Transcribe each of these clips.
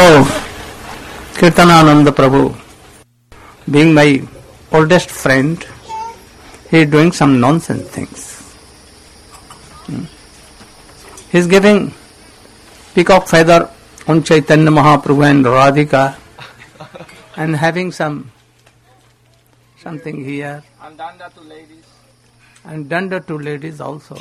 Kirtanananda Prabhu, being my oldest friend, he is doing some nonsense things. He is giving peacock feather on Chaitanya Mahaprabhu and Radhika and having something here. And danda to ladies. And danda to ladies also.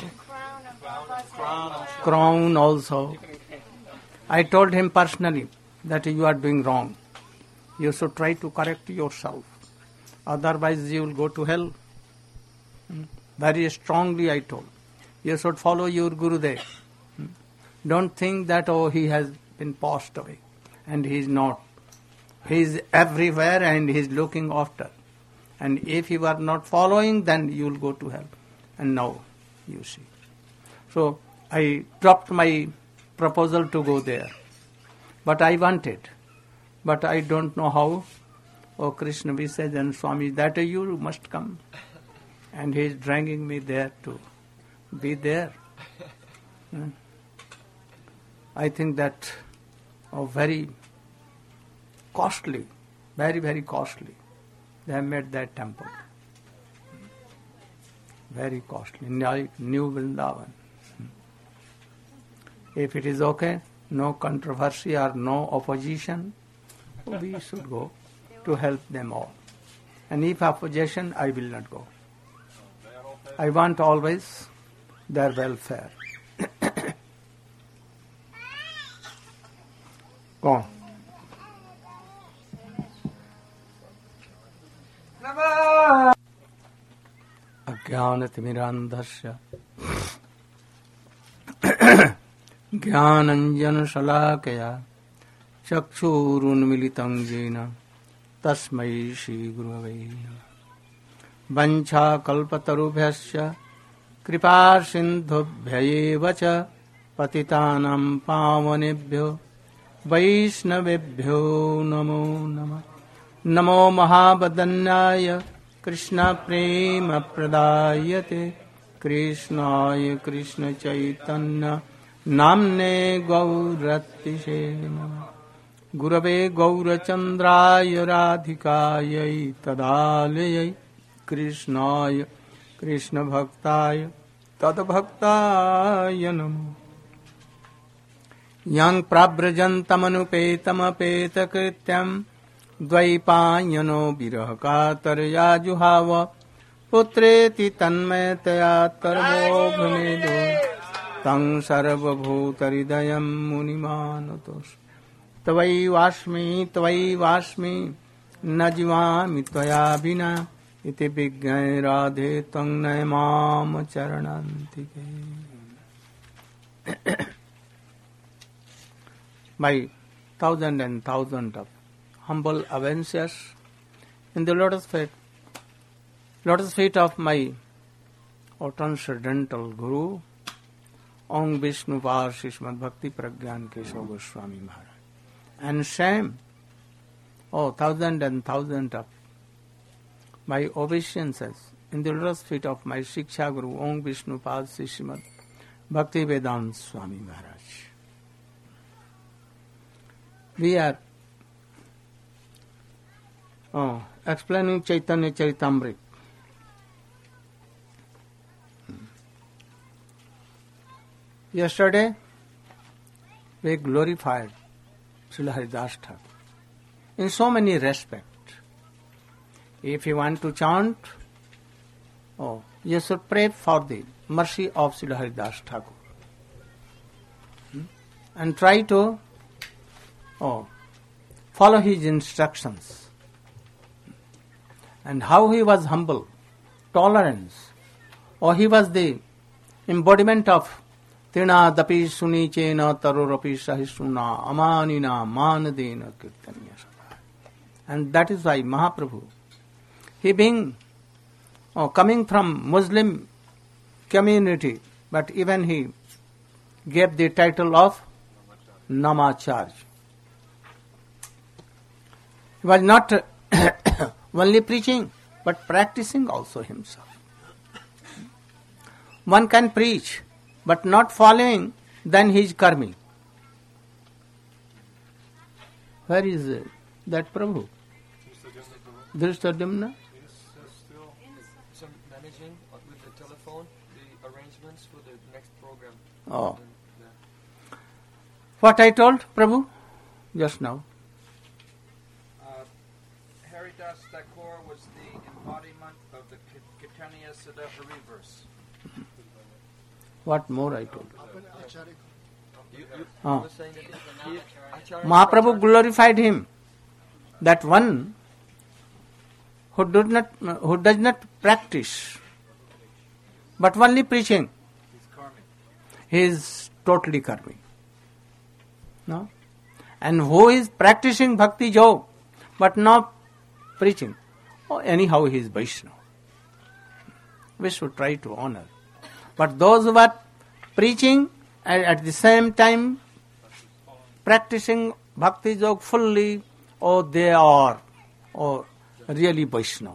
Crown also. I told him personally that you are doing wrong. You should try to correct yourself. Otherwise you will go to hell. Very strongly I told. You should follow your Gurudev. Don't think that, he has been passed away. And he is not. He is everywhere and he is looking after. And if you are not following, then you will go to hell. And now, you see. So, I dropped my proposal to go there. But I wanted. But I don't know how. Oh, Krishna says, and Swami, that you must come. And he is dragging me there to be there. I think that very costly, very, very costly. They have made that temple. Very costly. New Vrindavan. If it is okay, no controversy or no opposition, we should go to help them all. And if opposition, I will not go. I want always their welfare. Go on. अज्ञानतिमिरान्धस्य ज्ञानञ्जनशलाकया चक्षुरुन्मीलितं येन तस्मै श्रीगुरवे नमः। वञ्चाकल्पतरुभ्यश्च कृपासिन्धुभ्यैव च पतितानां पावनेभ्यो वैष्णवेभ्यो नमो नमः। नमो महावदन्याय कृष्णप्रेमप्रदायते कृष्णाय कृष्णचैतन्य नाम्ने गौरतिसे नमः। गुरवे गौरचन्द्राय राधिकायै तदालयै कृष्णाय कृष्णभक्ताय तद्भक्ताय नमो। यं प्रव्रजन्तमनुपेतमपेतकृत्यं द्वैपायनो विरहकातरया जुहाव पुत्रेति तन्मयतया तर्वोऽभिनेदो तं सर्वभूतहृदयं मुनिमानतोऽस्मि। त्वयैवास्मि न जीवामि त्वया विना इति विज्ञाय राधे तं नयमाम चरणान्तिके। My thousand and thousand of humble obeisances in the lotus feet of my transcendental Guru, Om Vishnupad Srimad Bhakti Pragyan Keshav Goswami Maharaj. And same, thousand and thousand of my obeisances in the lotus feet of my Shiksha Guru, Om Vishnupad Srimad Bhakti Vedanta Swami Maharaj. We are explaining Chaitanya Charitamrita. Yesterday, we glorified Srila Haridas Thakur in so many respects. If you want to chant, you should pray for the mercy of Srila Haridas Thakur. And try to follow his instructions. And how he was humble, tolerance. He was the embodiment of Tina dapi suni chena tarorapi sahisuna amanina manadena kirtanya sada. And that is why Mahaprabhu, he being coming from Muslim community, but even he gave the title of Namacharya. He was not only preaching, but practicing also himself. One can preach, but not following, then he is karmi. Where is that Prabhu? Drishtadyumna? He's still managing with the telephone the arrangements for the next program. Oh. What I told Prabhu just now? Haridas Thakur was the embodiment of the Kirtaniya Siddha Hari verse. What more I told? You were saying that Mahaprabhu glorified him. That one who does not practice, but only preaching, he is totally karmic. No? And who is practicing bhakti yoga, but not preaching, anyhow he is Vaishnava. We should try to honor. But those who are preaching and at the same time practicing bhakti yoga fully, they are really Vaishnava.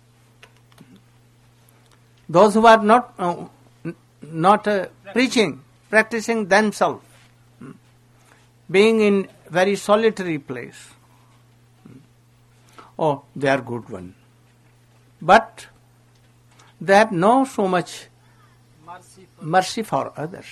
Those who are not preaching, practicing themselves, being in very solitary place, they are good one. But they have no so much mercy for others.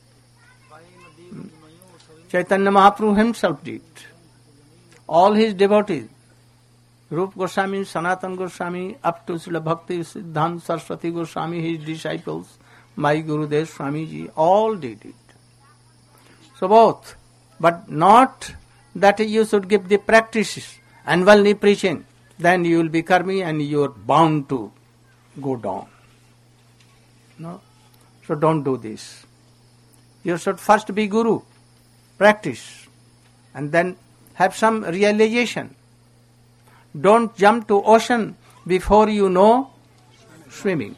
Chaitanya Mahaprabhu himself did. All his devotees, Rupa Goswami, Sanatana Goswami, up to Srila Bhakti Siddhanta Saraswati Goswami, his disciples, my Gurudev Swamiji, all did it. So both, but not that you should give the practices and only preaching, then you will be karmi and you are bound to go down. No? So don't do this. You should first be guru, practice, and then have some realization. Don't jump to ocean before you know swimming.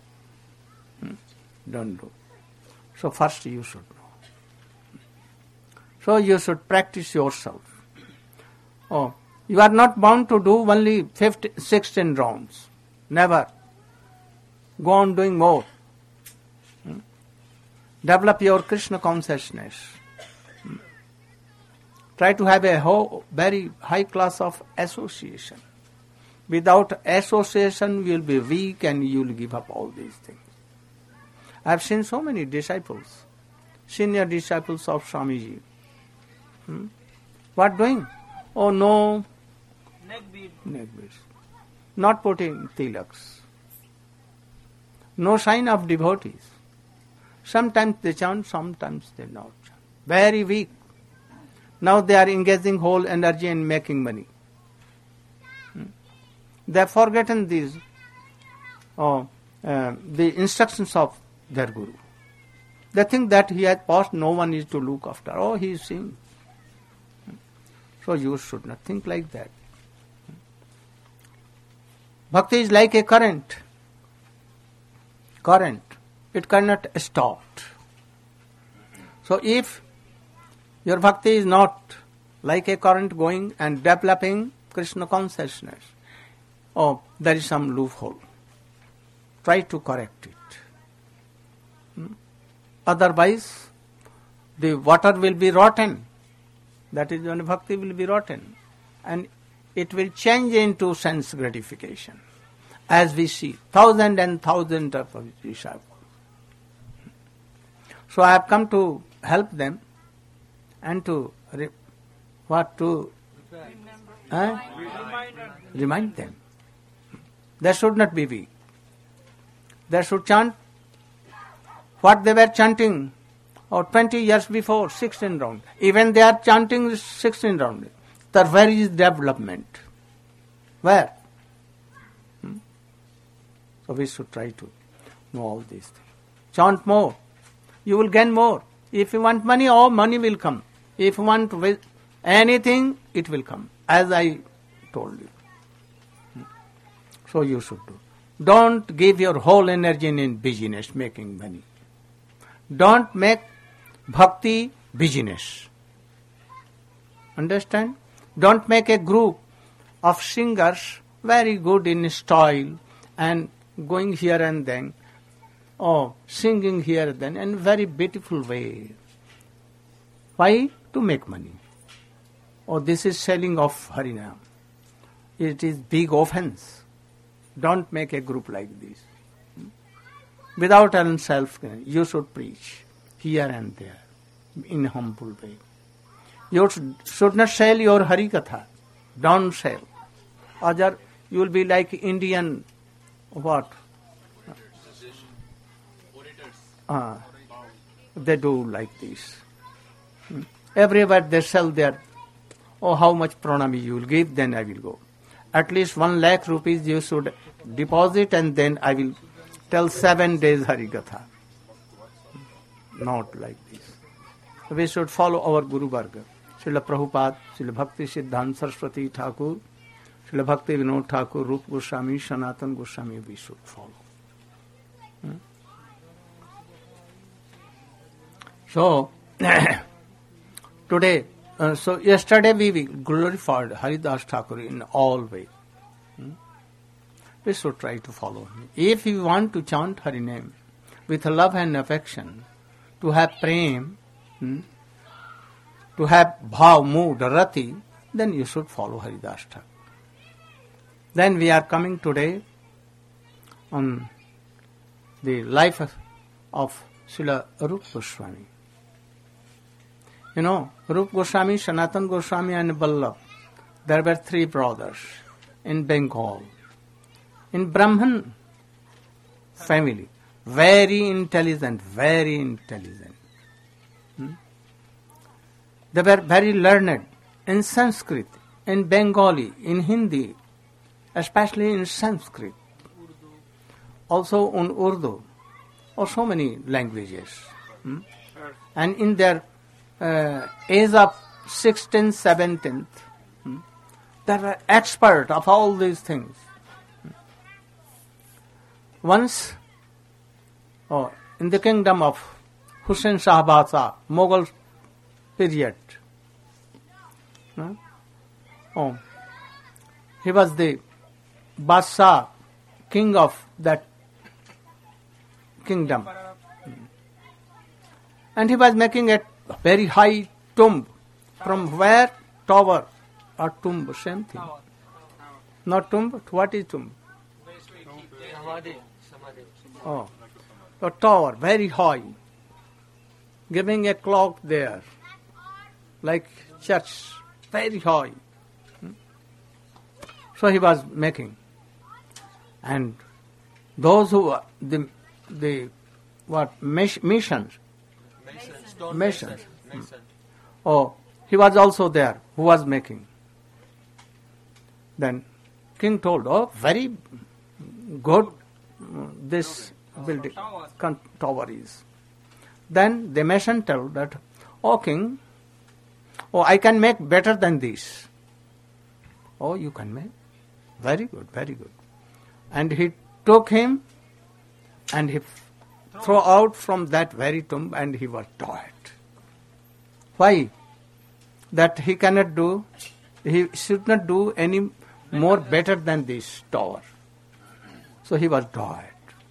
Don't do. So first you should know. So you should practice yourself. You are not bound to do only 16 rounds. Never. Go on doing more. Develop your Krishna consciousness. Try to have a very high class of association. Without association, you will be weak and you will give up all these things. I have seen so many disciples, senior disciples of Swamiji. What doing? No. Neck beads. Not putting tilaks. No sign of devotees. Sometimes they chant, sometimes they not chant. Very weak. Now they are engaging whole energy in making money. They have forgotten these, the instructions of their Guru. They think that he has passed, no one is to look after. He is seeing. So you should not think like that. Bhakti is like a current. It cannot stop. So if your bhakti is not like a current going and developing Krishna consciousness, there is some loophole. Try to correct it. Otherwise, the water will be rotten. That is when bhakti will be rotten. And it will change into sense gratification. As we see, thousands and thousands of disciples. So I have come to help them and to remind them. They should not be weak. They should chant what they were chanting 20 years before, 16 rounds. Even they are chanting 16 rounds. Where is development? Where? So we should try to know all these things. Chant more. You will gain more. If you want money, money will come. If you want anything, it will come. As I told you. So you should do. Don't give your whole energy in business, making money. Don't make bhakti business. Understand? Don't make a group of singers very good in style and going here and then, singing here and then, in very beautiful way. Why? To make money. oh, this is selling of Harinam. It is big offense. Don't make a group like this. Without one's self, you should preach here and there in humble way. You should not sell your Hari Katha. Don't sell. Other, you will be like Indian, what? They do like this. Everywhere they sell their, oh, how much pranami you will give, then I will go. At least 1 lakh rupees you should deposit, and then I will tell 7 days Harikatha. Not like this. We should follow our Guru Varga. Srila Prabhupada, Srila Bhakti Siddhanta Saraswati Thakur, Srila Bhakti Vinod Thakur, Rupa Goswami, Sanatana Goswami, we should follow. So, today, so yesterday we glorified Haridas Thakur in all ways. We should try to follow him. If you want to chant Hari name with love and affection, to have prem, to have bhav, mood, rati, then you should follow Haridas Thakur. Then we are coming today on the life of Srila Rupa Goswami. You know, Rupa Goswami, Sanatana Goswami and Vallabh, there were 3 brothers in Bengal. In Brahman family, very intelligent. They were very learned in Sanskrit, in Bengali, in Hindi, especially in Sanskrit, also in Urdu, or so many languages. And in their age of 16th, 17th, they were expert of all these things. Once, in the kingdom of Hussain Shah Badshah, Mughal period, he was the Badshah, king of that kingdom. And he was making a very high tomb. From where? Tower or tomb, same thing. Not tomb, what is tomb? Samadhi. Oh, a tower, very high, giving a clock there, like church, very high. So he was making, and those who were the what missions. Oh, he was also there, who was making. Then king told, oh, very good this building tower is. Then the mason told that, oh king, oh, I can make better than this. Oh, you can make? Very good, very good. And he took him and he threw out from that very tomb, and he was died. Why? That he cannot do, he should not do any more better than this tower. So he was died.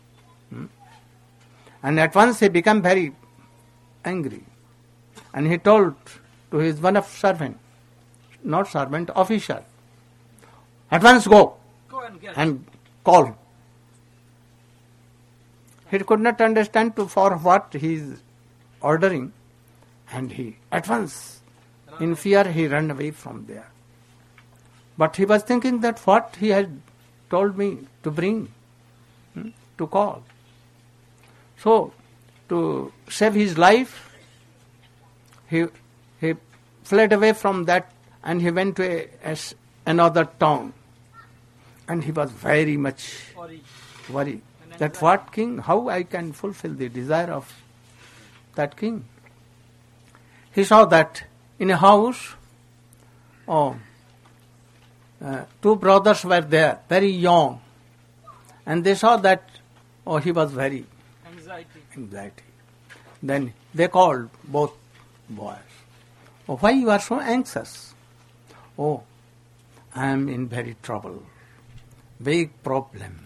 And at once he became very angry. And he told to his one of servant, not servant, officer, at once go and call. He could not understand for what he is ordering, and he at once, in fear, he ran away from there. But he was thinking that what he had told me to bring, to call. So, to save his life, he fled away from that, and he went to another town. And he was very much worried. That what king, how I can fulfill the desire of that king. He saw that in a house, 2 brothers were there, very young. And they saw that, he was very anxiety. Then they called both boys. Oh, why you are so anxious? Oh, I am in very trouble. Big problem.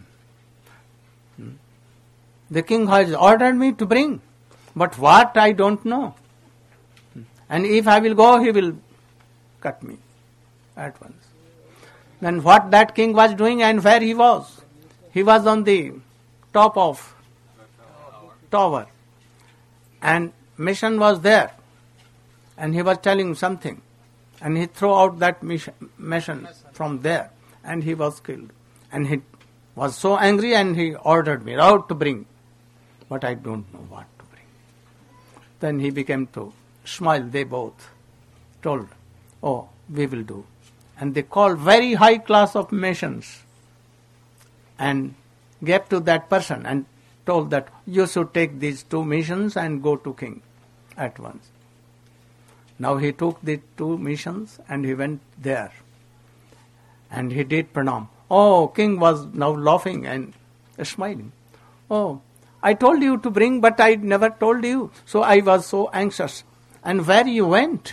The king has ordered me to bring, but what I don't know. And if I will go, he will cut me at once. Then what that king was doing and where he was? He was on the top of tower. And mission was there. And he was telling something. And he threw out that mission from there. And he was killed. And he was so angry and he ordered me out to bring. But I don't know what to bring. Then he began to smile. They both told, oh, we will do. And they called very high class of missions and gave to that person and told that you should take these 2 missions and go to king at once. Now he took the 2 missions and he went there. And he did pranam. Oh, king was now laughing and smiling. Oh, I told you to bring, but I never told you. So I was so anxious. And where you went?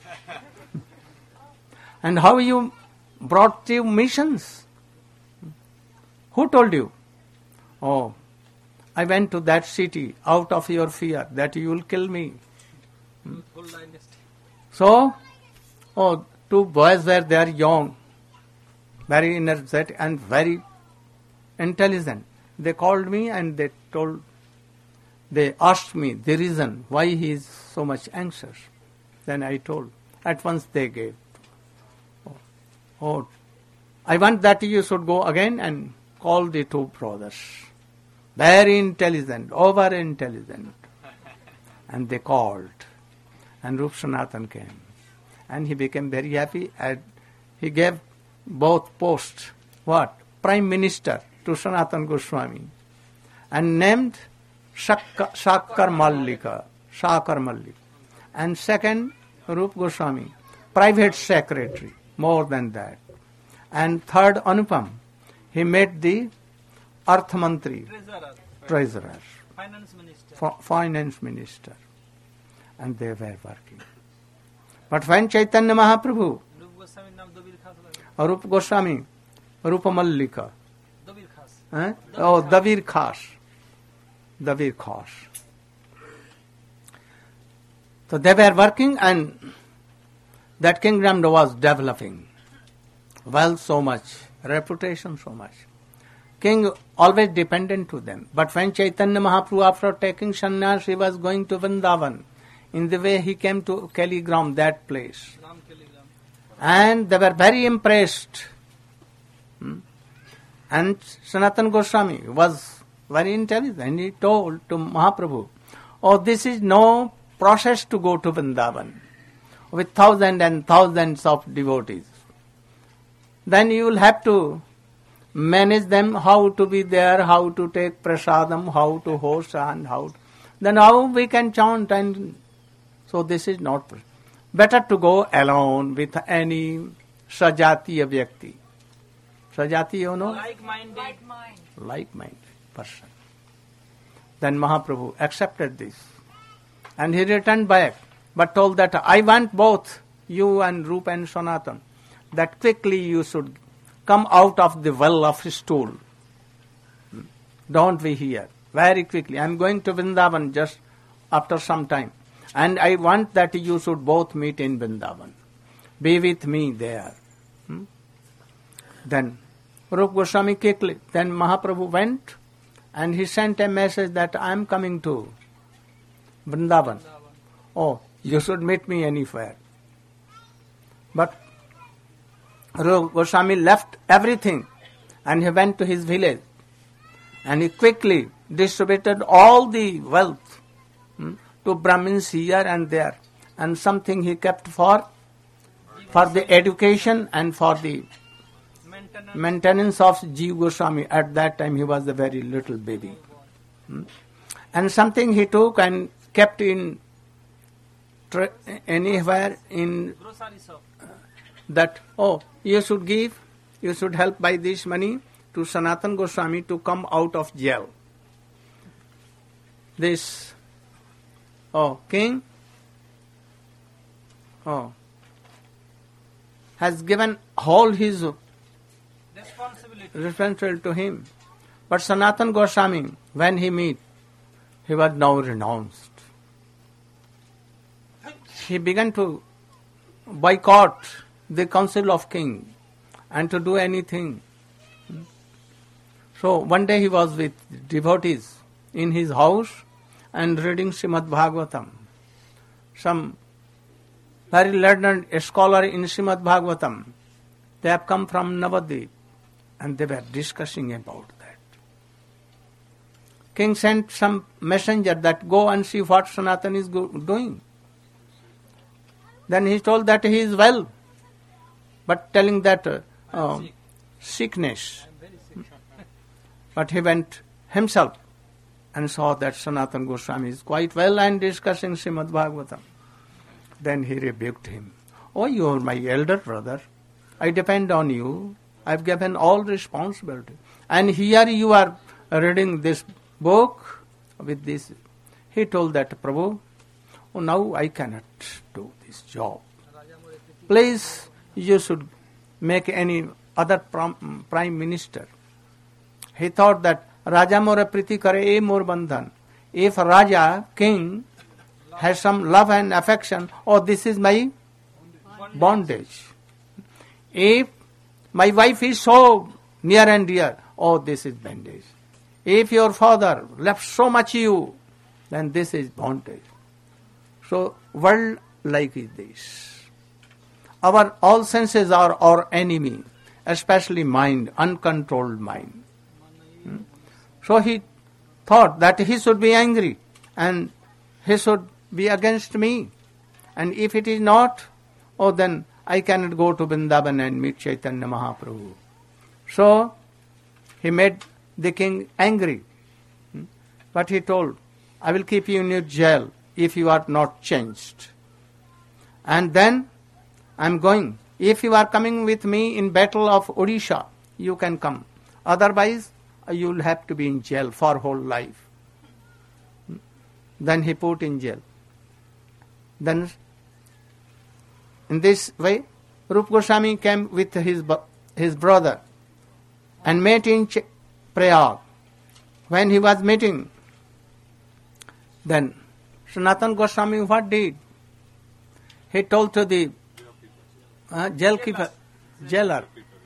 And how you brought 2 missions? Who told you? Oh, I went to that city out of your fear that you will kill me. So, 2 boys were there young, very energetic and very intelligent. They called me and they asked me the reason why he is so much anxious. Then I told. At once they gave. Oh, I want that you should go again and call the 2 brothers. Very intelligent, over intelligent. And they called. And Rup Sanatan came. And he became very happy. And he gave both posts. What? Prime Minister to Sanatan Goswami. And named Shakar Mallika. And second, Rup Goswami. Private Secretary. More than that. And third, Anupam. He made the Arth Mantri. Treasurer. Finance Minister. And they were working. But when Chaitanya Mahaprabhu, Rup Goswami, Rupa Mallika, Dabir Khas. So they were working and that kingdom was developing. Wealth so much, reputation so much. King always dependent to them. But when Chaitanya Mahaprabhu, after taking sannyas, he was going to Vrindavan. In the way he came to Kaligram, that place. And they were very impressed. And Sanatan Goswami was very intelligent. And he told to Mahaprabhu, oh, this is no process to go to Vrindavan with thousands and thousands of devotees. Then you will have to manage them, how to be there, how to take prasadam, how to host and then how we can chant. And so this is not better to go alone with any sajatiya vyakti. Sajati, you know? Like-minded person. Then Mahaprabhu accepted this. And he returned back, but told that I want both you and Rupa and Sanatan, that quickly you should come out of the well of stool. Don't be here. Very quickly. I am going to Vrindavan just after some time. And I want that you should both meet in Vrindavan. Be with me there. Then Rupa Goswami quickly. Then Mahaprabhu went and he sent a message that I am coming to Vrindavan. Oh, you should meet me anywhere. But Rupa Goswami left everything and he went to his village and he quickly distributed all the wealth to Brahmins here and there, and something he kept for the education and for the maintenance of Jeev Goswami. At that time he was a very little baby. And something he took and kept in anywhere in that, you should help by this money to Sanatan Goswami to come out of jail. This king has given all his responsibility to him. But Sanatan Goswami, when he met, he was now renounced. He began to boycott the council of king and to do anything. So one day he was with devotees in his house and reading Srimad Bhagavatam. Some very learned scholar in Srimad Bhagavatam, they have come from Navadvip and they were discussing about that. King sent some messenger that go and see what Sanatan is doing. Then he told that he is well, but telling that sickness. But he went himself and saw that Sanatana Goswami is quite well and discussing Srimad Bhagavatam. Then he rebuked him. Oh, you are my elder brother. I depend on you. I've given all responsibility. And here you are reading this book with this. He told that, Prabhu, oh, now I cannot do this job. Please, you should make any other prime minister. He thought that Raja more priti kare e more bandhan. If Raja, king, has some love and affection, oh, this is my bondage. If my wife is so near and dear, oh, this is bondage. If your father left so much you, then this is bondage. So, world like is this. Our all senses are our enemy, especially mind, uncontrolled mind. So he thought that he should be angry and he should be against me. And if it is not, oh, then I cannot go to Vrindavan and meet Chaitanya Mahaprabhu. So he made the king angry. But he told, I will keep you in your jail if you are not changed. And then I am going. If you are coming with me in battle of Odisha, you can come. Otherwise, you will have to be in jail for whole life. Then he put in jail. Then, in this way, Rupa Goswami came with his brother and met in Prayag. When he was meeting, then Sanatana Goswami what did? He told to the jailer,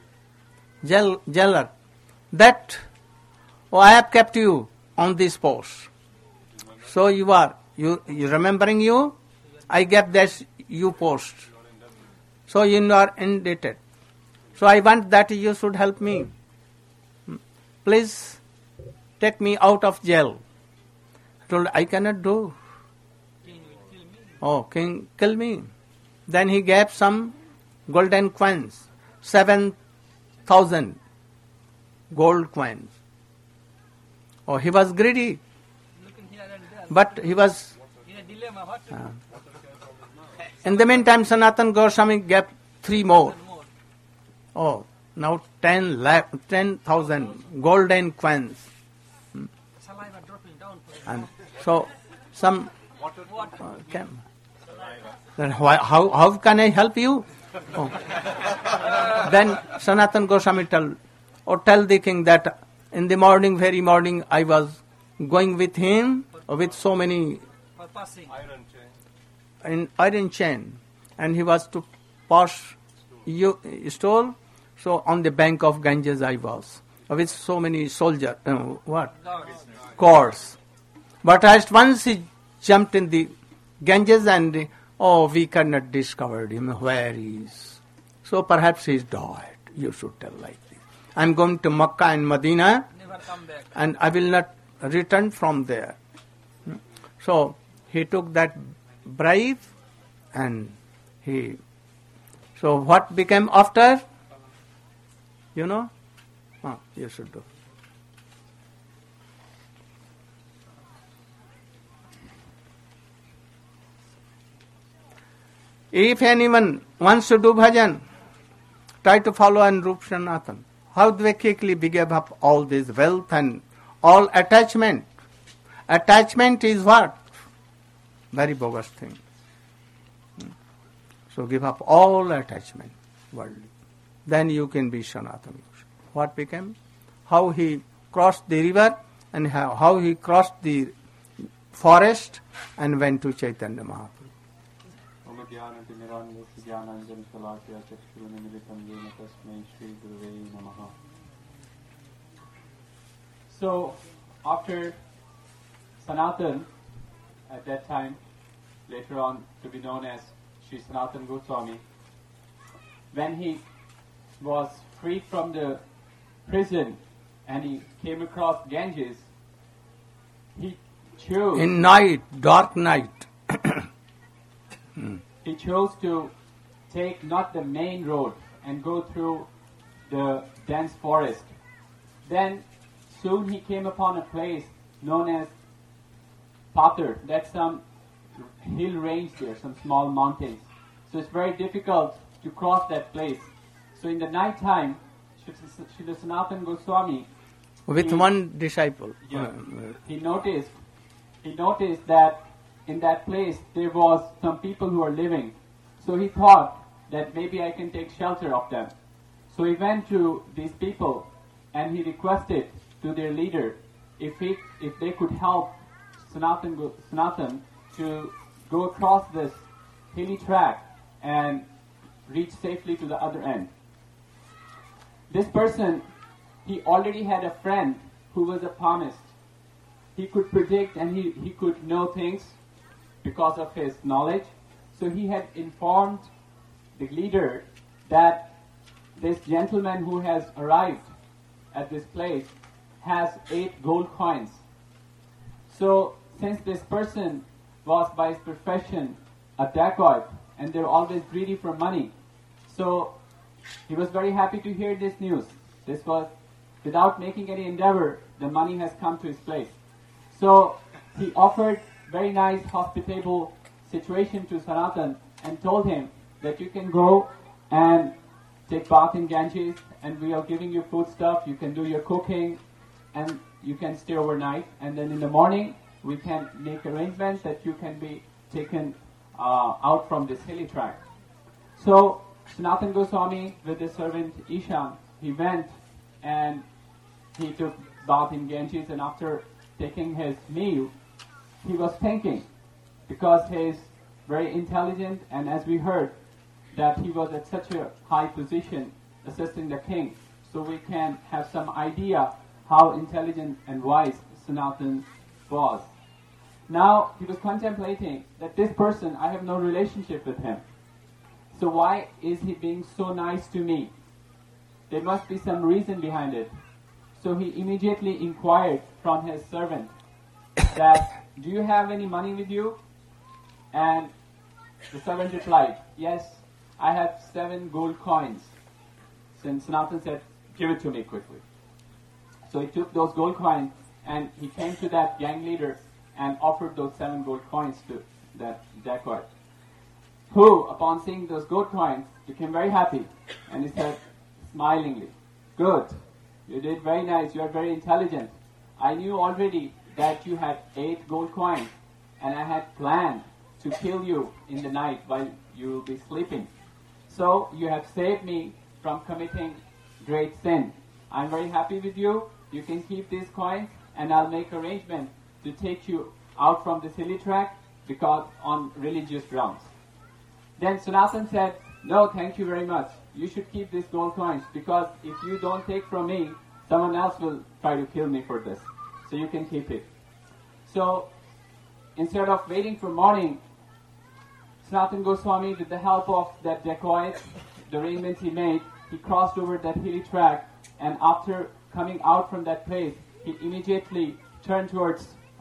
that, oh, I have kept you on this post. So you remembering you? I gave this you post. So you are indebted. So I want that you should help me. Please take me out of jail. I told, I cannot do. Oh, king, kill me. Then he gave some golden coins, 7,000 gold coins. Oh, he was greedy. But he was... in the meantime, Sanatana Goswami gave 3 more. Oh, now 10,000 golden coins. And so, some... then how can I help you? Oh. Then Sanatana Goswami tell the king that in the morning, very morning, I was going with him with so many iron chain, and he was to pass stole. So on the bank of Ganges I was with so many soldiers. Cords. But at once he jumped in the Ganges and we cannot discover him where he is. So perhaps he is died. You should tell like this. I am going to Makkah and Medina, and I will not return from there. So he took that bribe, and so what became after? You know? You should do. If anyone wants to do bhajan, try to follow and Rupa Sanatana. How they quickly gave up all this wealth and all attachment. Attachment is what? Very bogus thing. So give up all attachment, worldly. Then you can be Sanatana. What became? How he crossed the river and how he crossed the forest and went to Chaitanya Mahaprabhu. ज्ञानाञ्जनशलाकया चक्षुरुन्मिलितं येन तस्मै श्रीगुरवे नमः. So, after Sanatan, at that time, later on to be known as Sri Sanatana Goswami, when he was freed from the prison and he came across Ganges, he chose... In night, dark night. He chose to take not the main road and go through the dense forest. Then soon he came upon a place known as Pathar. That's some hill range there, some small mountains. So it's very difficult to cross that place. So in the night time, Srila Sanatana Goswami, With one disciple. he noticed that in that place there was some people who were living. So he thought that maybe I can take shelter of them. So he went to these people and he requested to their leader if they could help Sanatan to go across this hilly track and reach safely to the other end. This person, he already had a friend who was a palmist. He could predict and he could know things because of his knowledge. So he had informed the leader that this gentleman who has arrived at this place has 8 gold coins. So since this person was by his profession a dacoit and they're always greedy for money, so he was very happy to hear this news. This was, without making any endeavor, the money has come to his place. So he offered very nice, hospitable situation to Sanatan and told him that you can go and take bath in Ganges and we are giving you food stuff, you can do your cooking and you can stay overnight, and then in the morning we can make arrangements that you can be taken out from this hilly track. So Sanatana Goswami with his servant Ishan, he went and he took bath in Ganges, and after taking his meal, he was thinking, because he is very intelligent, and as we heard, that he was at such a high position assisting the king, so we can have some idea how intelligent and wise Sanatan was. Now he was contemplating that this person, I have no relationship with him, so why is he being so nice to me? There must be some reason behind it. So he immediately inquired from his servant that, do you have any money with you? And the servant replied, yes, I have 7 gold coins. Then Sanatan said, give it to me quickly. So he took those gold coins and he came to that gang leader and offered those 7 gold coins to that dacoit, who, upon seeing those gold coins, became very happy. And he said, smilingly, good, you did very nice, you are very intelligent. I knew already that you had 8 gold coins, and I had planned to kill you in the night while you will be sleeping. So you have saved me from committing great sin. I'm very happy with you. You can keep these coins, and I'll make arrangement to take you out from this hilly track because on religious grounds. Then Sanatan said, no, thank you very much. You should keep these gold coins, because if you don't take from me, someone else will try to kill me for this. So you can keep it. So instead of waiting for morning, Sanatana Goswami, with the help of that dacoit, the arrangements he made, he crossed over that hilly track, and after coming out from that place, he immediately turned towards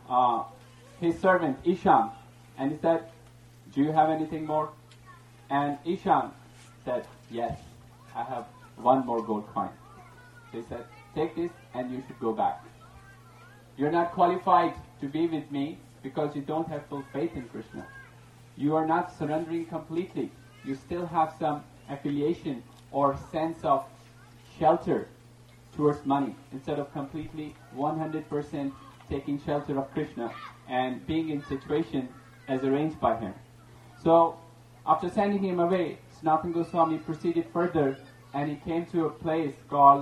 his servant Ishan, and he said, do you have anything more? And Ishan said, yes, I have 1 more gold coin. He said, take this and you should go back. You're not qualified to be with me because you don't have full faith in Krishna. You are not surrendering completely. You still have some affiliation or sense of shelter towards money, instead of completely 100% taking shelter of Krishna and being in situation as arranged by him. So after sending him away, Sanatana Goswami proceeded further and he came to a place called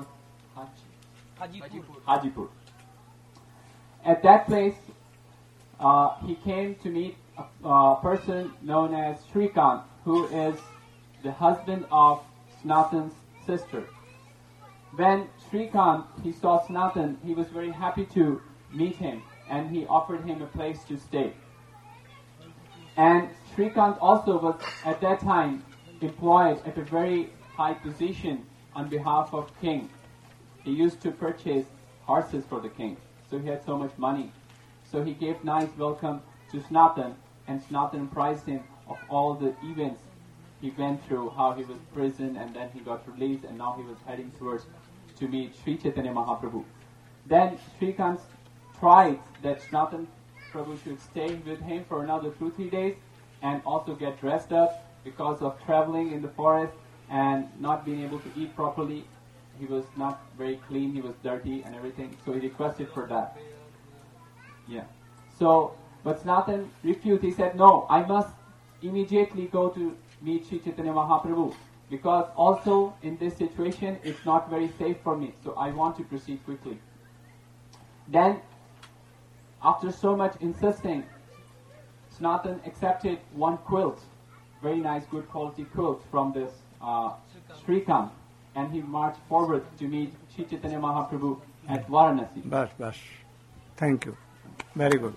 Hajipur. At that place, he came to meet a person known as Shrikant, who is the husband of Sanatan's sister. When Shrikant, he saw Sanatan, he was very happy to meet him, and he offered him a place to stay. And Shrikant also was at that time employed at a very high position on behalf of king. He used to purchase horses for the king, so he had so much money. So he gave nice welcome to Sanatan, and Sanatan apprised him of all the events he went through, how he was imprisoned and then he got released, and now he was heading towards to meet Sri Chaitanya Mahaprabhu. Then Shrikant tried that Sanatan Prabhu should stay with him for another 2-3 days and also get dressed up because of traveling in the forest and not being able to eat properly. He was not very clean, he was dirty and everything, so he requested for that. Yeah. So, but Sanatan refused. He said, no, I must immediately go to meet Sri Chaitanya Mahaprabhu, because also in this situation it's not very safe for me, so I want to proceed quickly. Then, after so much insisting, Sanatan accepted one quilt, very nice, good quality quilt from this Shrikant, and he marched forward to meet Sri Chaitanya Mahaprabhu at Varanasi. Bas. Thank you. Very good.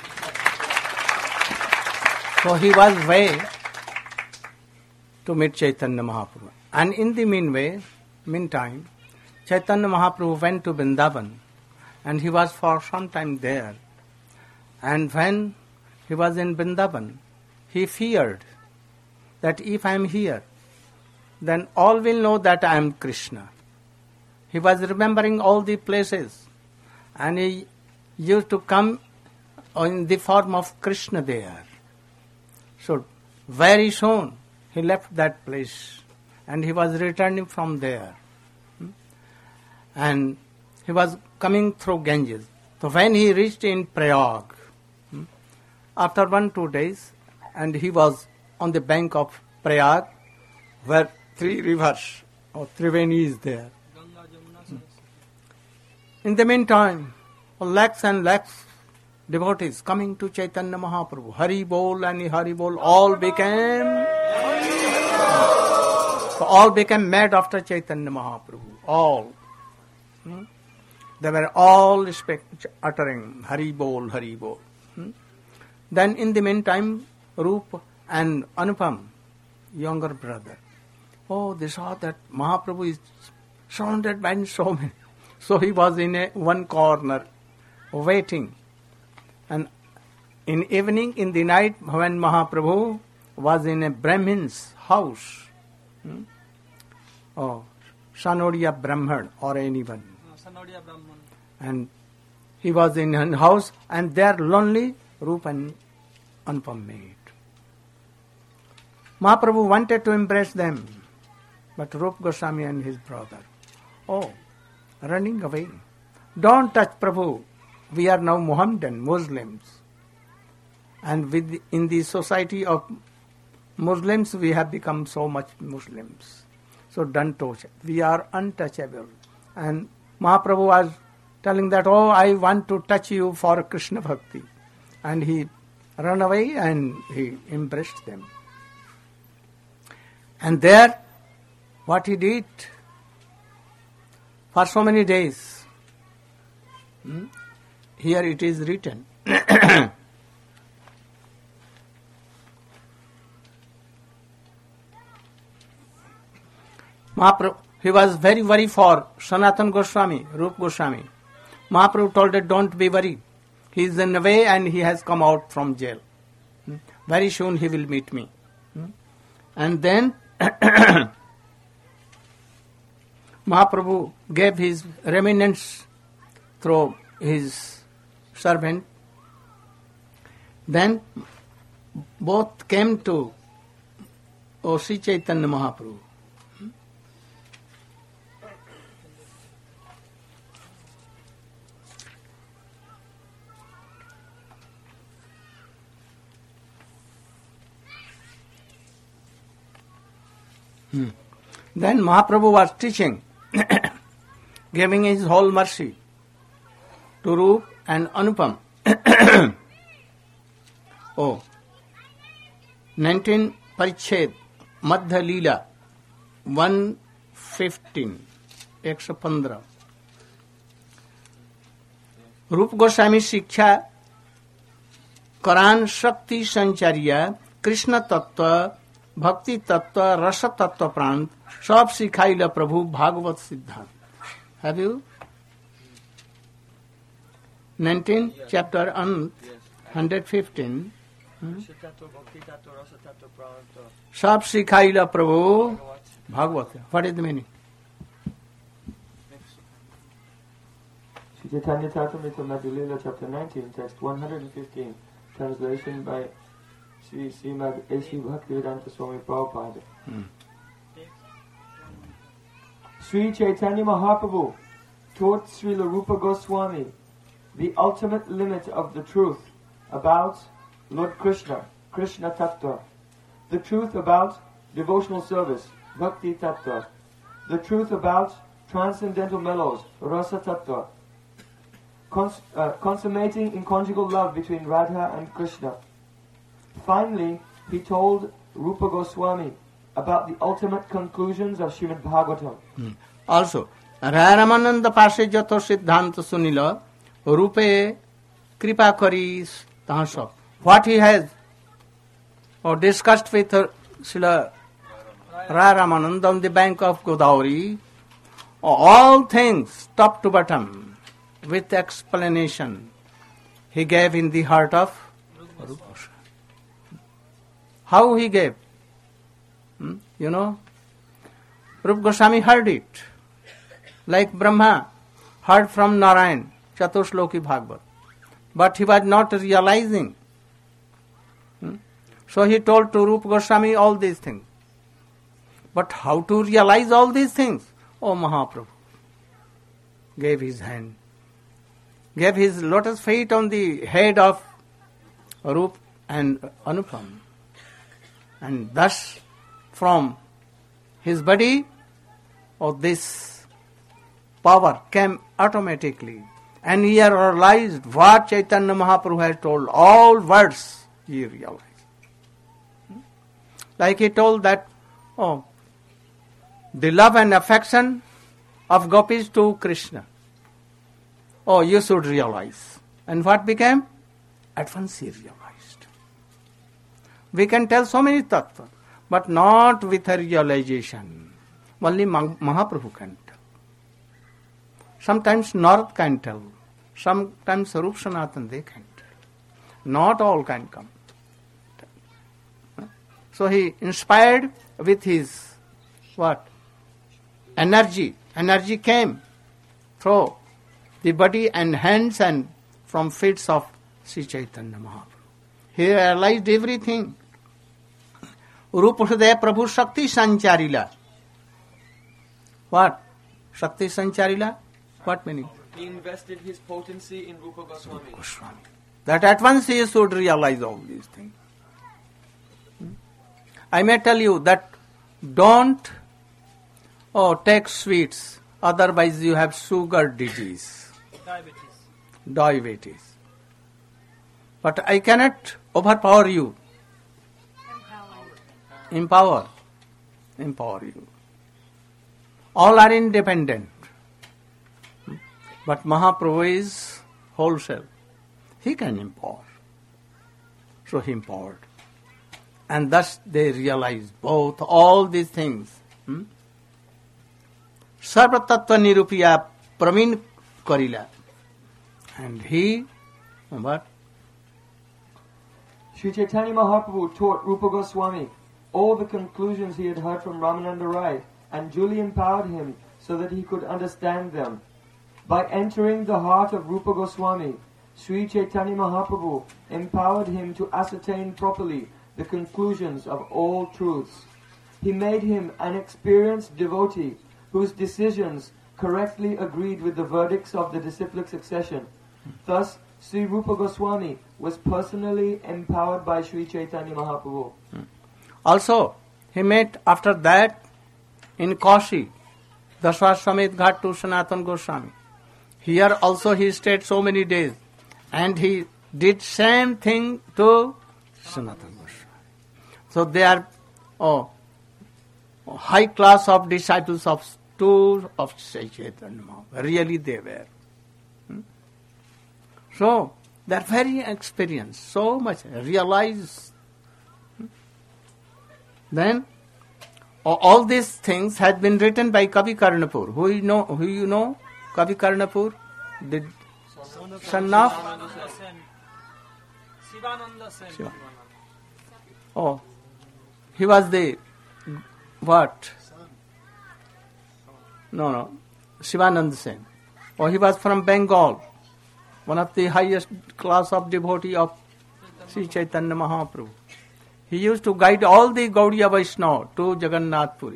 So he was way to meet Chaitanya Mahaprabhu. And in the meantime, Chaitanya Mahaprabhu went to Vrindavan, and he was for some time there. And when he was in Vrindavan, he feared that if I am here, then all will know that I am Krishna. He was remembering all the places, and he used to come in the form of Krishna there. So very soon he left that place and he was returning from there. And he was coming through Ganges. So when he reached in Prayag, after 1-2 days, and he was on the bank of Prayag, where 3 rivers or Triveni is there. In the meantime, lakhs and lakhs devotees coming to Chaitanya Mahaprabhu. Hari Bol and Hari Bol all became mad after Chaitanya Mahaprabhu. All. They were all uttering Hari Bol, Hari Bol. Then in the meantime, Rupa and Anupam, younger brother, they saw that Mahaprabhu is surrounded by so many. So he was in one corner waiting. And in evening, in the night, when Mahaprabhu was in a Brahmin's house, Sanodia Brahman or anyone, and he was in a house, and there lonely Rupa and Anupam met. Mahaprabhu wanted to embrace them, but Rupa Goswami and his brother, running away. Don't touch Prabhu. We are now Muhammadan, Muslims. And in the society of Muslims, we have become so much Muslims. So don't touch it. We are untouchable. And Mahaprabhu was telling that, I want to touch you for Krishna Bhakti. And he ran away and he embraced them. And there, what he did, for so many days, here it is written. Mahaprabhu, he was very worried for Sanatana Goswami, Rupa Goswami. Mahaprabhu told that don't be worried. He is in the way and he has come out from jail. Very soon he will meet me. And then Mahaprabhu gave his remnants through his servant. Then both came to Sri Chaitanya Mahaprabhu. Then Mahaprabhu was teaching, giving his whole mercy to Rupa and Anupam. 19 परिच्छेद मध्य लीला 115 115 रूप गोस्वामी शिक्षा करान शक्ति संचारिया कृष्ण तत्व भक्ति तत्व रस तत्व प्रांत सब सिखाइल प्रभु भागवत सिद्धांत. Have you 19 chapter 115 सब सिखाइल प्रभु Bhagavat. What is the meaning? Chaitanya Charitamrita Madhya-lila, chapter 19, text 115, translation by Srimad A.C. Bhaktivedanta Swami Prabhupada. Sri Chaitanya Mahaprabhu taught Srila Rupa Goswami the ultimate limit of the truth about Lord Krishna, Krishna Tattva, the truth about devotional service, Bhakti Tattva, the truth about transcendental mellows, Rasa Tattva, consummating in conjugal love between Radha and Krishna. Finally, he told Rupa Goswami about the ultimate conclusions of Srimad Bhagavatam. Also, Ramananda Pashe Jato Siddhanta Sunila Rupe Kripa Kari Tahasab. What he has discussed with Srila Ramananda on the bank of Godavari, all things top to bottom with explanation he gave in the heart of Rupa. How he gave? Rupa Goswami heard it. Like Brahma heard from Narayan, Chaturshloki Bhagavad. But he was not realizing. So he told to Rupa Goswami all these things. But how to realize all these things? Oh, Mahaprabhu gave his hand, gave his lotus feet on the head of Rup and Anupam. And thus, from his body, this power came automatically. And he realized what Chaitanya Mahaprabhu has told. All words he realized. Like he told that, the love and affection of gopis to Krishna. You should realize. And what became? At once he realized. We can tell so many tattva, but not with a realization. Only Mahaprabhu can tell. Sometimes Narad can tell. Sometimes Rup Sanatan they can tell. Not all can come. So he inspired with his energy. Energy came through the body and hands and from feet of Sri Chaitanya Mahaprabhu. He realized everything. Rupa Sudaya Prabhu Shakti Sancharila. What? Shakti Sancharila? What meaning? He invested his potency in Rupa Goswami. That at once he should realize all these things. I may tell you that don't take sweets, otherwise you have sugar disease. Diabetes. But I cannot overpower you. Empower you. All are independent. But Mahaprabhu is wholesale. He can empower. So he empowered. And thus they realized both all these things. Sarva Tattva Nirupiya Praveen Karila. And he, what? Sri Chaitanya Mahaprabhu taught Rupa Goswami all the conclusions he had heard from Ramananda Rai and duly empowered him so that he could understand them. By entering the heart of Rupa Goswami, Sri Chaitanya Mahaprabhu empowered him to ascertain properly the conclusions of all truths. He made him an experienced devotee whose decisions correctly agreed with the verdicts of the disciplic succession. Thus, Sri Rupa Goswami was personally empowered by Sri Chaitanya Mahaprabhu. Also, he met after that in Kashi, Daswaswamedh Ghat to Sanatana Goswami. Here also he stayed so many days and he did same thing to Sanatana Goswami. So they are high class of disciples of Sri Chaitanya Mahaprabhu. Really they were. So they are very experienced, so much realized. Then all these things had been written by Kavi Karnapur. Who you know? Kavi Karnapur, the son of Shiva. Oh, he was the what? No, Shivananda Sen. Oh, he was from Bengal, one of the highest class of devotee of Sri Chaitanya Mahaprabhu. He used to guide all the Gaudiya Vaishnava to Jagannath Puri,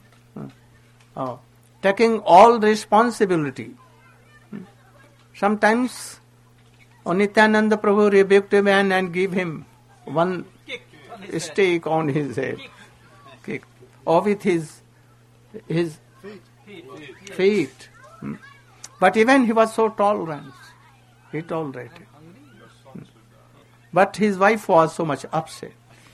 taking all responsibility. Sometimes Nityananda Prabhu rebuked a man and gave him one stake on his head, kick, or with his feet. But even he was so tolerant, he tolerated. But his wife was so much upset.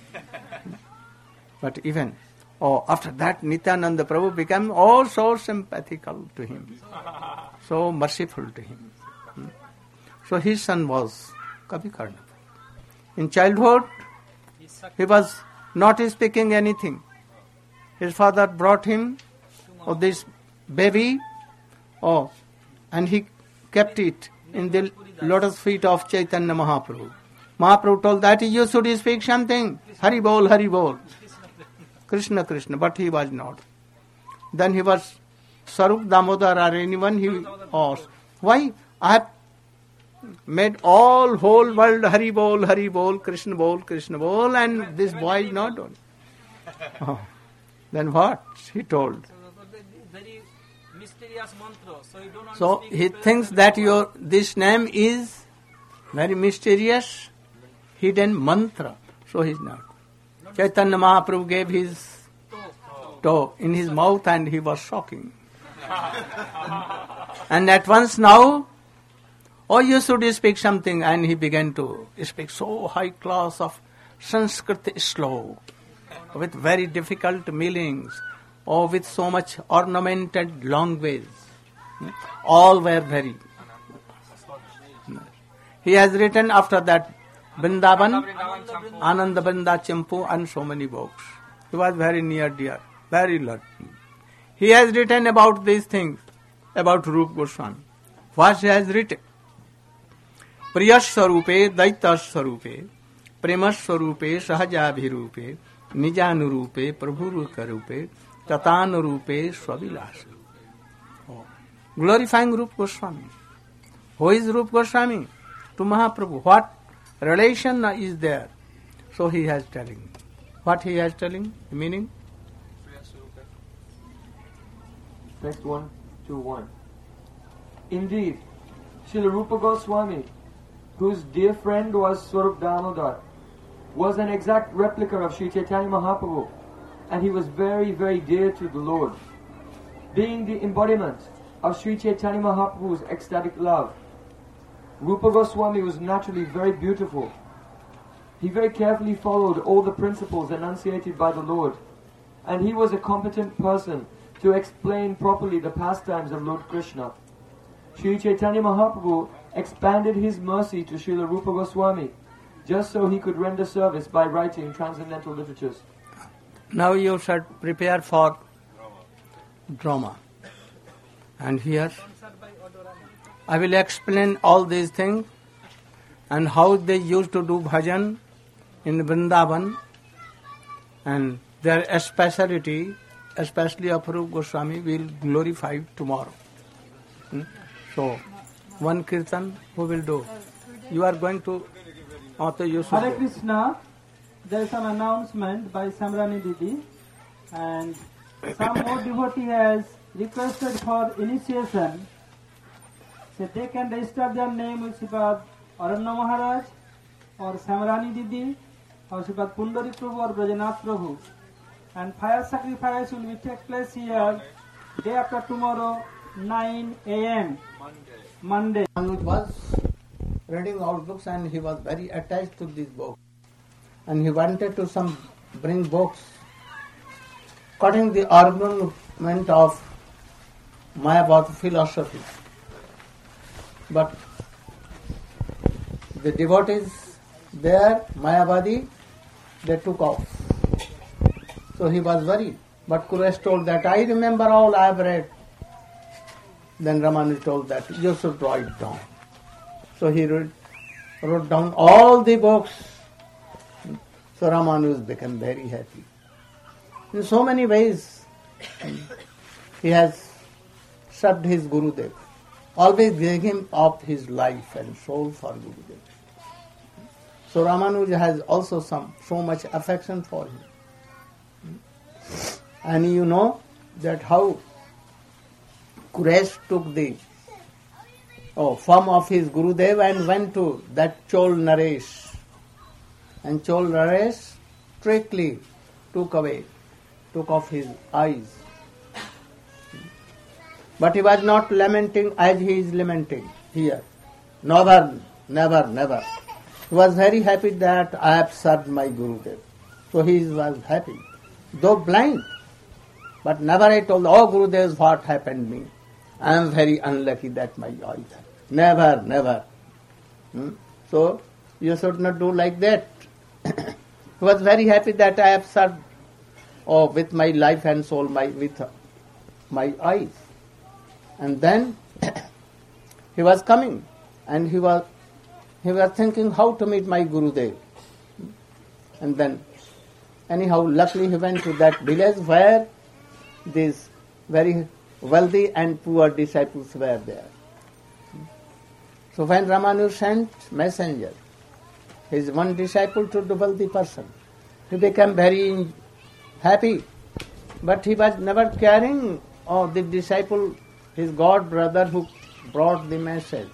But even, after that, Nityananda Prabhu became so sympathetical to him, so merciful to him. So his son was Kavi Karnapur. In childhood, he was not speaking anything. His father brought him this baby, and he kept it in the lotus feet of Chaitanya Mahaprabhu. Mahaprabhu told that you should speak something. Hari bol, Hari bol. Krishna, Krishna. But he was not. Then he was Sarup, Damodar or anyone. He asked, why? I have made whole world Hari bol, Krishna bol, and this boy is not doing. Then what? He told. Very mysterious mantra. So he thinks that this name is very mysterious, hidden mantra. So he is not. Chaitanya Mahaprabhu gave his toe in his mouth and he was shocking. And at once now, you should speak something. And he began to speak so high class of Sanskrit slok, with very difficult meanings, or with so much ornamented language. All were very. He has written after that Vrindavan, Ananda Vrinda Champu, and so many books. He was very near dear, very learned. He has written about these things, about Rupa Goswami. What he has written? Priyash Sarupe, Daitas Sarupe, Premas Sarupe, Sahajabhirupe, Nijanurupe, Prabhurukarupe, Tatanurupe, Swavilas. Glorifying Rupa Goswami. Who is Rupa Goswami? To Mahaprabhu. What relation is there? So he has telling. What he has telling? The meaning? Text 121. Indeed, Srila Rupa Goswami, whose dear friend was Swarup Damodar, was an exact replica of Sri Chaitanya Mahaprabhu, and he was very, very dear to the Lord. Being the embodiment of Sri Chaitanya Mahaprabhu's ecstatic love, Rupa Goswami was naturally very beautiful. He very carefully followed all the principles enunciated by the Lord, and he was a competent person to explain properly the pastimes of Lord Krishna. Sri Chaitanya Mahaprabhu expanded his mercy to Srila Rupa Goswami, just so he could render service by writing transcendental literatures. Now you should prepare for drama. And here I will explain all these things and how they used to do bhajan in Vrindavan and their speciality, especially of Rupa Goswami, will glorify tomorrow. So, one kirtan, who will do? You are going to... you should Hare do. Krishna, there is an announcement by Samrani Didi, and some more devotee has requested for initiation. So they can register their name with Sripad Aranya Maharaj or Samrani Didi or Sripad Pundari Prabhu or Brajanath Prabhu. And fire sacrifice will be take place here day after tomorrow 9 a.m. Monday. He was reading all books and he was very attached to this book. And he wanted to some bring books cutting the argument of Mayavad philosophy. But the devotees there, Mayavadi, they took off. So he was worried. But Quresh told that, I remember all I have read. Then Ramanuja told that, you should write it down. So he wrote down all the books. So Ramanuja became very happy. In so many ways, he has served his Gurudev. Always gave him up his life and soul for Gurudev. So Ramanuja has also so much affection for him. And you know that how Quresh took the form of his Gurudev and went to that Chol Naresh. And Chol Naresh strictly took off his eyes. But he was not lamenting as he is lamenting here. Never. He was very happy that I have served my Gurudev. So he was happy. Though blind, but never I told, oh Gurudev, what happened to me? I am very unlucky that my eyes have. Never. So you should not do like that. He was very happy that I have served with my life and soul, with my eyes. And then he was coming and he was thinking how to meet my Gurudev. And then anyhow, luckily he went to that village where these very wealthy and poor disciples were there. So when Ramanuja sent messenger, his one disciple to the wealthy person, he became very happy. But he was never caring of the disciple, his god brother who brought the message.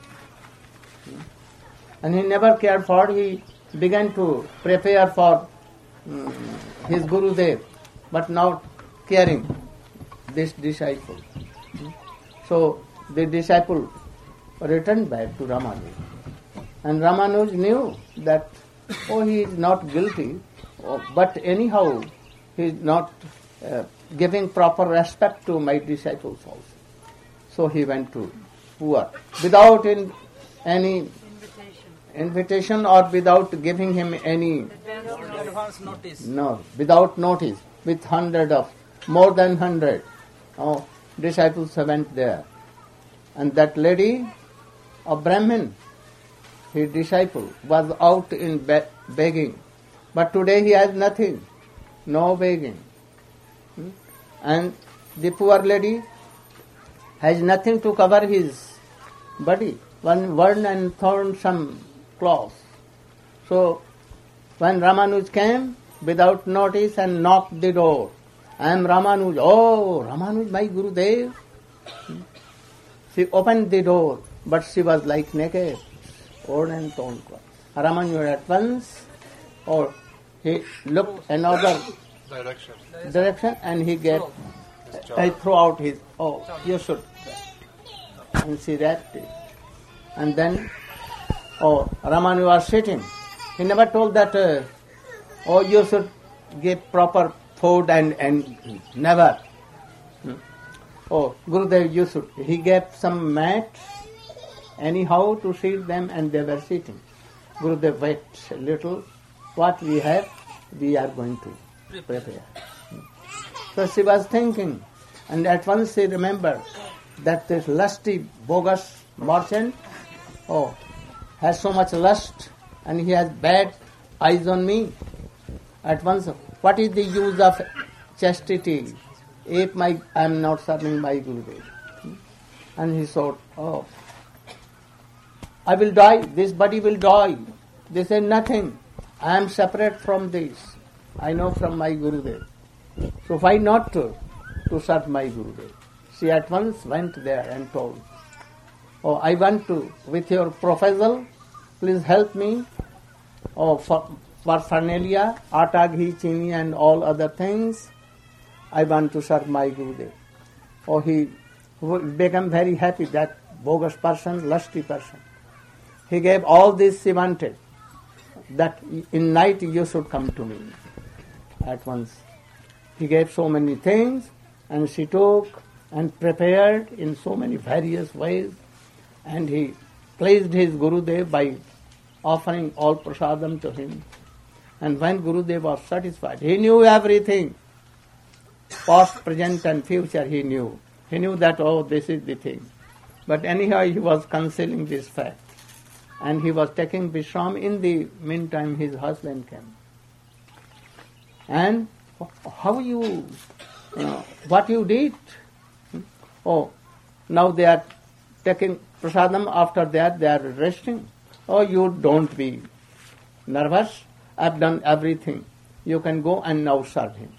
And he never cared for, he began to prepare for his Gurudev, but not caring this disciple. So the disciple returned back to Ramanuja. And Ramanuja knew that, he is not guilty, but anyhow he is not giving proper respect to my disciples also. So he went to poor without any invitation or without giving him any advance notice. No, without notice, with more than 100 disciples went there. And that lady, a Brahmin, his disciple, was out in begging. But today he has nothing, no begging. And the poor lady has nothing to cover his body, one worn and torn some cloth. So when Ramanuja came without notice and knocked the door, I am Ramanuja. Oh, Ramanuja, my Gurudev. She opened the door, but she was like naked, worn and torn cloth. Ramanuja at once, he looked another direction and he threw out his, you should. And she wrapped it. And then, Ramanuja was sitting. He never told that, you should give proper food and never. Gurudev, you should. He gave some mat, anyhow, to sit them and they were sitting. Gurudev, wait a little. What we have, we are going to prepare. So she was thinking, and at once she remembered that this lusty, bogus merchant, has so much lust and he has bad eyes on me. At once, what is the use of chastity if I am not serving my Gurudev? And he thought, I will die, this body will die. This is nothing. I am separate from this. I know from my Gurudev. So why not to serve my Gurudev? She at once went there and told, I want to, with your proposal, please help me for Farnelia, Atta, Ghee, Chini and all other things. I want to serve my Gurudev. He became very happy, that bogus person, lusty person. He gave all this she wanted, that in night you should come to me. at once. He gave so many things, and she took and prepared in so many various ways, and he pleased his Gurudev by offering all prasadam to him. And when Gurudev was satisfied, he knew everything, past, present and future he knew. He knew that, oh, this is the thing. But anyhow, he was concealing this fact. And he was taking Vishram. In the meantime, his husband came. And what you did? Oh, now they are taking prasadam. After that, they are resting. Oh, you don't be nervous. I've done everything. You can go and now serve him.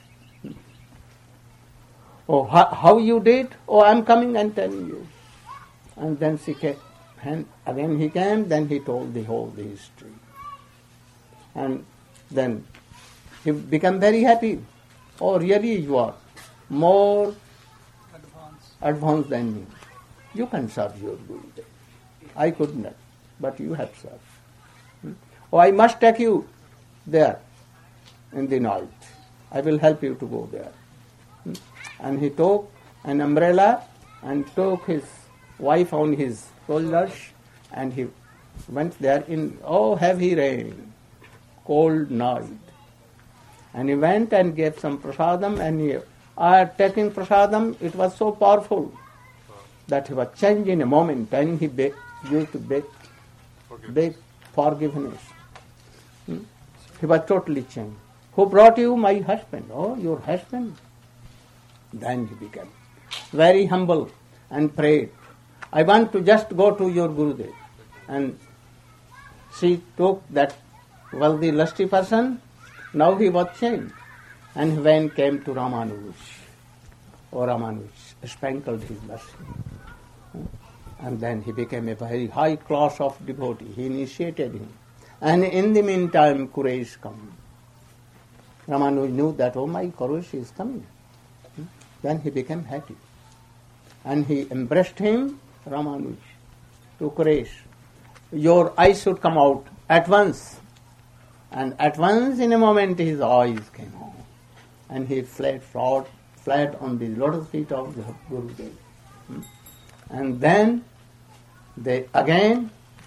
Oh, how you did? Oh, I'm coming and telling you. And then she came. And again he came, then he told the whole history. And then he became very happy. Oh, really, you are more advanced than me. You can serve your Gurudev. I could not, but you have served. Oh, I must take you there in the night. I will help you to go there. And he took an umbrella and took his wife on his shoulders, and he went there in heavy rain, cold night. And he went and gave some prasadam, and taking prasadam, it was so powerful that he was changed in a moment, and he used to beg forgiveness. He was totally changed. Who brought you? My husband. Oh, your husband? Then he became very humble and prayed, I want to just go to your Gurudev. And she took that wealthy, lusty person. Now he was changed. And when came to Ramanuj, Ramanuj sprinkled his mercy. And then he became a very high class of devotee. He initiated him. And in the meantime, Quraysh came. Ramanuj knew that, my Quraysh is coming. Then he became happy. And he embraced him, Ramanuj, to Quraysh. Your eyes should come out at once. And at once, in a moment, his eyes came out. And he fled on the lotus feet of the Gurudev. And then they again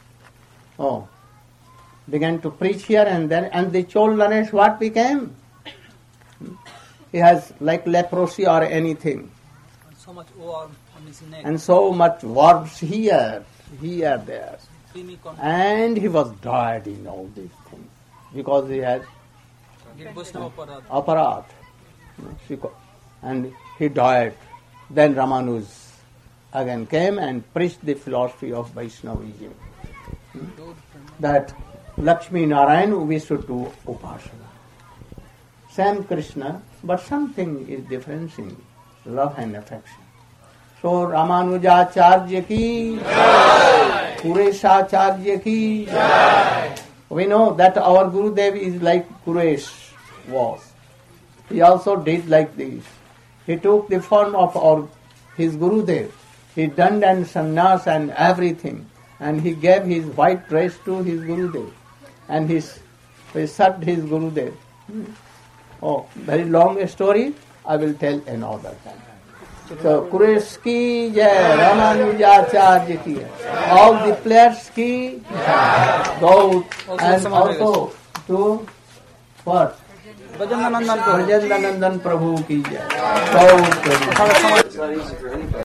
began to preach here and there. And the Chol Lanesh, what became? He has like leprosy or anything. So much worm on his neck. And so much worms here, there. And he was died in all these things. Because he had aparat. And he died. Then Ramanuj again came and preached the philosophy of Vaishnavism. That Lakshmi Narayan we should do upasana. Same Krishna, but something is different in love and affection. So Ramanujacharya ki Jai, Qureshacharya ki Jai. We know that our Gurudev is like Quresh was. He also did like this. He took the form of his Gurudev. He donned and sannyas and everything. And he gave his white dress to his Gurudev. And he served his Gurudev. Very long story. I will tell another time. So, Quresh ki Jai, Ramanujacharya ki Jai. All the players ki Jai. Go and also to what? Brajendanandan Prabhu ki Jai. Go Prabhu.